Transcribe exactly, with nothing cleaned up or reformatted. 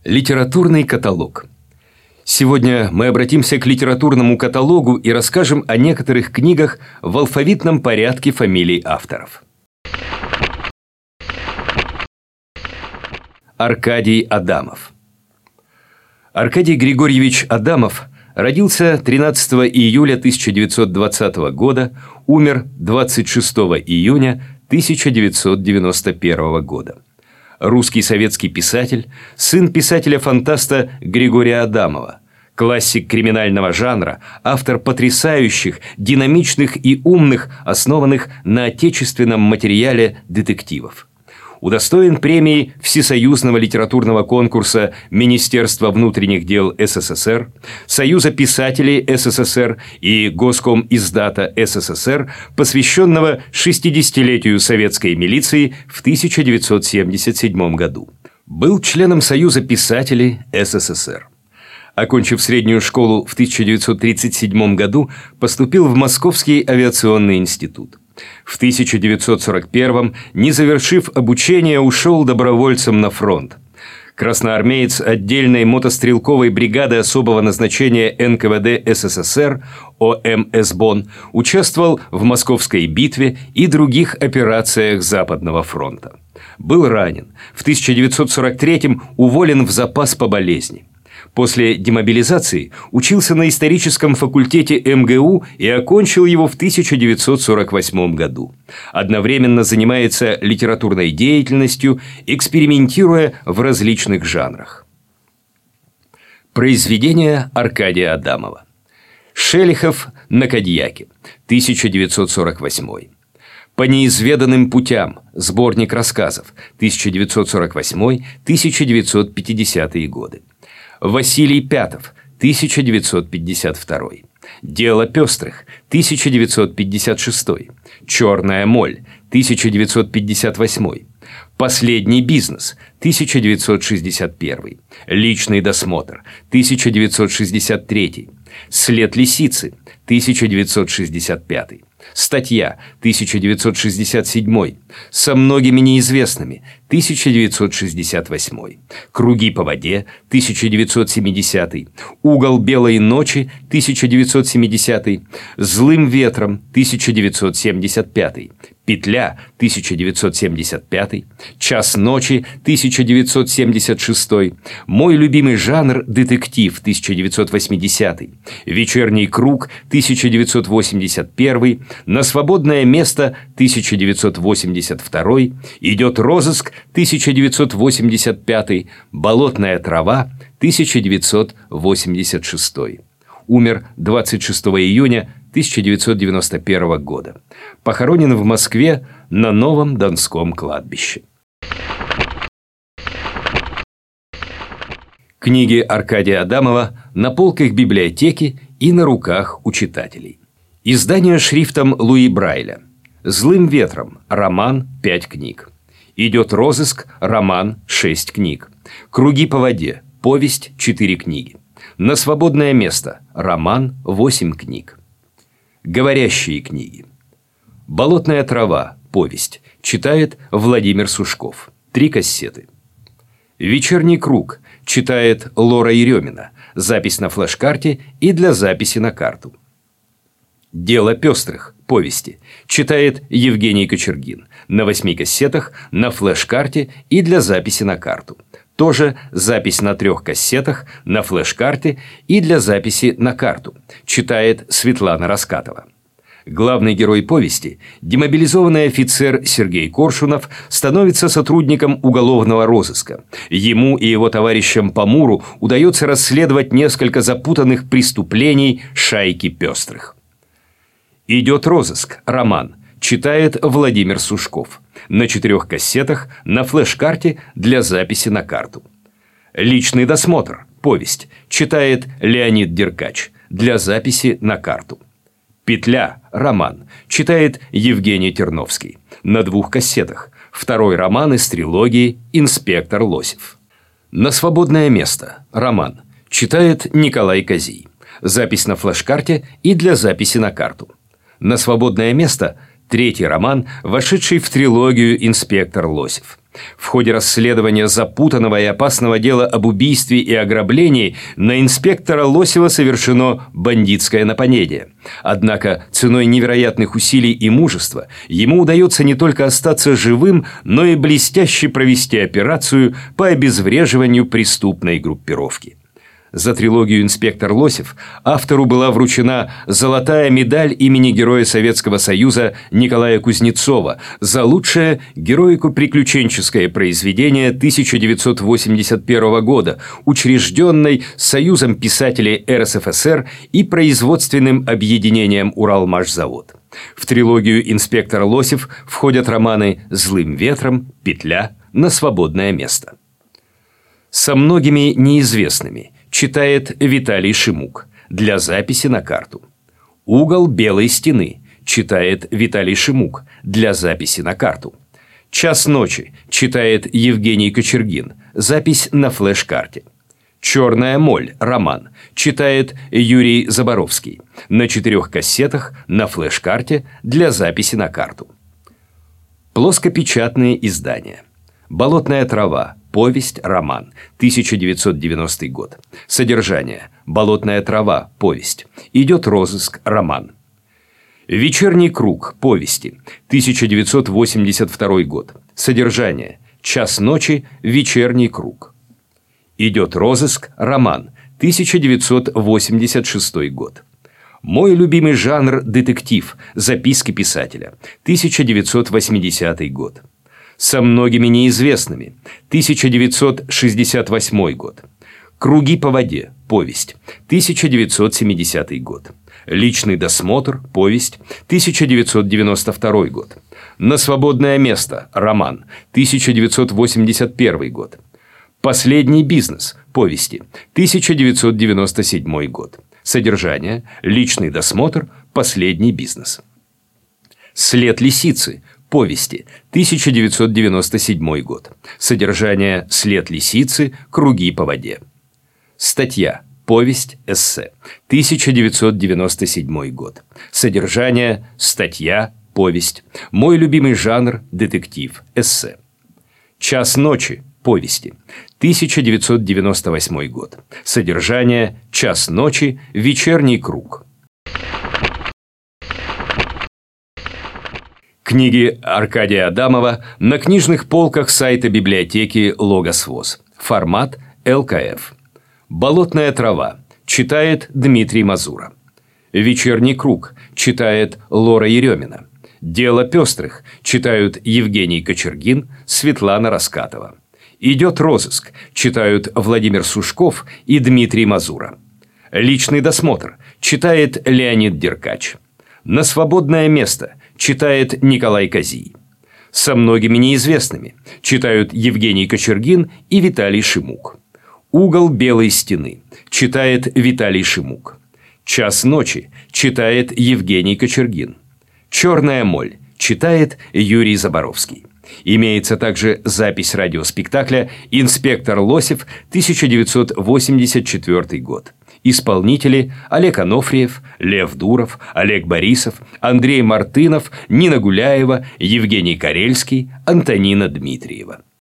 Литературный каталог. Сегодня мы обратимся к литературному каталогу и расскажем о некоторых книгах в алфавитном порядке фамилий авторов. Аркадий Адамов. Аркадий Григорьевич Адамов родился тринадцатого июля тысяча девятьсот двадцатого года, умер двадцать шестого июня тысяча девятьсот девяносто первого года. Русский советский писатель, сын писателя-фантаста Григория Адамова, классик криминального жанра, автор потрясающих, динамичных и умных, основанных на отечественном материале детективов. Удостоен премии Всесоюзного литературного конкурса Министерства внутренних дел СССР, Союза писателей СССР и Госкомиздата СССР, посвященного шестидесятилетию советской милиции в тысяча девятьсот семьдесят седьмом году. Был членом Союза писателей СССР. Окончив среднюю школу в тысяча девятьсот тридцать седьмом году, поступил в Московский авиационный институт. В тысяча девятьсот сорок первом, не завершив обучение, ушел добровольцем на фронт. Красноармеец отдельной мотострелковой бригады особого назначения эн ка вэ дэ эс эс эс эр о эм эс БОН, участвовал в Московской битве и других операциях Западного фронта. Был ранен. В тысяча девятьсот сорок третьем уволен в запас по болезни. После демобилизации учился на историческом факультете эм гэ у и окончил его в тысяча девятьсот сорок восьмом году. Одновременно занимается литературной деятельностью, экспериментируя в различных жанрах. Произведения Аркадия Адамова. Шелихов на Кадьяке, тысяча девятьсот сорок восьмой. По неизведанным путям. Сборник рассказов, тысяча девятьсот сорок восьмой — тысяча девятьсот пятидесятые годы. Василий Пятов, тысяча девятьсот пятьдесят второй. Дело пестрых, тысяча девятьсот пятьдесят шестой. Черная моль, тысяча девятьсот пятьдесят восьмой. Последний бизнес, тысяча девятьсот шестьдесят первый. Личный досмотр, тысяча девятьсот шестьдесят третий. След лисицы, тысяча девятьсот шестьдесят пятый. Статья, тысяча девятьсот шестьдесят седьмой. Со многими неизвестными, тысяча девятьсот шестьдесят восьмой. Круги по воде, тысяча девятьсот семидесятый. Угол белой ночи, тысяча девятьсот семидесятый. Злым ветром, тысяча девятьсот семьдесят пятый. Петля, тысяча девятьсот семьдесят пятый. Час ночи, тысяча девятьсот семьдесят шестой. Мой любимый жанр – детектив, тысяча девятьсот восьмидесятый. Вечерний круг, тысяча девятьсот восемьдесят первый. На свободное место, тысяча девятьсот восемьдесят второй. Идет розыск, тысяча девятьсот восемьдесят пятый. Болотная трава, тысяча девятьсот восемьдесят шестой. Умер двадцать шестого июня тысяча девятьсот девяносто первого года. Похоронен в Москве на Новом Донском кладбище. Книги Аркадия Адамова на полках библиотеки и на руках у читателей. Издание шрифтом Луи Брайля. «Злым ветром» роман – пять книг. «Идет розыск» роман – шесть книг. «Круги по воде» повесть – четыре книги. «На свободное место» роман – восемь книг. Говорящие книги. «Болотная трава» повесть читает Владимир Сушков. Три кассеты. «Вечерний круг» читает Лора Еремина. Запись на флеш-карте и для записи на карту. «Дело пестрых» повести читает Евгений Кочергин. На восьми кассетах, на флеш-карте и для записи на карту. Тоже запись на трех кассетах, на флеш-карте и для записи на карту. Читает Светлана Раскатова. Главный герой повести, демобилизованный офицер Сергей Коршунов, становится сотрудником уголовного розыска. Ему и его товарищам по Муру удается расследовать несколько запутанных преступлений шайки пестрых. «Идет розыск» роман читает Владимир Сушков. На четырех кассетах, на флеш-карте для записи на карту. «Личный досмотр» повесть читает Леонид Деркач. Для записи на карту. «Петля» роман читает Евгений Терновский. На двух кассетах. Второй роман из трилогии «Инспектор Лосев». «На свободное место» роман читает Николай Козий. Запись на флеш-карте и для записи на карту. «На свободное место» третий роман, вошедший в трилогию «Инспектор Лосев». В ходе расследования запутанного и опасного дела об убийстве и ограблении на инспектора Лосева совершено бандитское нападение. Однако ценой невероятных усилий и мужества ему удается не только остаться живым, но и блестяще провести операцию по обезвреживанию преступной группировки. За трилогию «Инспектор Лосев» автору была вручена золотая медаль имени Героя Советского Союза Николая Кузнецова за лучшее героико-приключенческое произведение тысяча девятьсот восемьдесят первого года, учрежденной Союзом писателей эр эс эф эс эр и производственным объединением «Уралмашзавод». В трилогию «Инспектор Лосев» входят романы «Злым ветром», «Петля», «На свободное место». Со многими неизвестными читает Виталий Шимук для записи на карту. «Угол белой стены» читает Виталий Шимук для записи на карту. «Час ночи» читает Евгений Кочергин, запись на флеш-карте. «Черная моль» роман читает Юрий Заборовский на четырех кассетах на флеш-карте для записи на карту. Плоскопечатные издания. «Болотная трава», повесть, роман, тысяча девятьсот девяностый год. Содержание. «Болотная трава», повесть. «Идет розыск», роман. «Вечерний круг», повести, тысяча девятьсот восемьдесят второй год. Содержание. «Час ночи», «Вечерний круг». «Идет розыск», роман, тысяча девятьсот восемьдесят шестой год. «Мой любимый жанр – детектив», записки писателя, тысяча девятьсот восьмидесятый год. «Со многими неизвестными», тысяча девятьсот шестьдесят восьмой год. «Круги по воде», повесть, тысяча девятьсот семидесятый год. «Личный досмотр», повесть, тысяча девятьсот девяносто второй год. «На свободное место», роман, тысяча девятьсот восемьдесят первый год. «Последний бизнес», повести, тысяча девятьсот девяносто седьмой год. Содержание. Личный досмотр, последний бизнес. «След лисицы», повести, тысяча девятьсот девяносто седьмой год. Содержание. След лисицы, круги по воде. Статья. Повесть, эссе, тысяча девятьсот девяносто седьмой год. Содержание. Статья, повесть. Мой любимый жанр – детектив, эссе. «Час ночи», повести, тысяча девятьсот девяносто восьмой год. Содержание. «Час ночи», «Вечерний круг». Книги Аркадия Адамова на книжных полках сайта библиотеки Логос ВОЗ. Формат эл ка эф. «Болотная трава» читает Дмитрий Мазура. «Вечерний круг» читает Лора Еремина. «Дело пестрых» читают Евгений Кочергин, Светлана Раскатова. «Идет розыск» читают Владимир Сушков и Дмитрий Мазура. «Личный досмотр» читает Леонид Деркач. «На свободное место» читает Николай Козий. «Со многими неизвестными» читают Евгений Кочергин и Виталий Шимук. «Угол белой стены» читает Виталий Шимук. «Час ночи» читает Евгений Кочергин. «Черная моль» читает Юрий Заборовский. Имеется также запись радиоспектакля «Инспектор Лосев», тысяча девятьсот восемьдесят четвёртый год. Исполнители: Олег Анофриев, Лев Дуров, Олег Борисов, Андрей Мартынов, Нина Гуляева, Евгений Карельский, Антонина Дмитриева.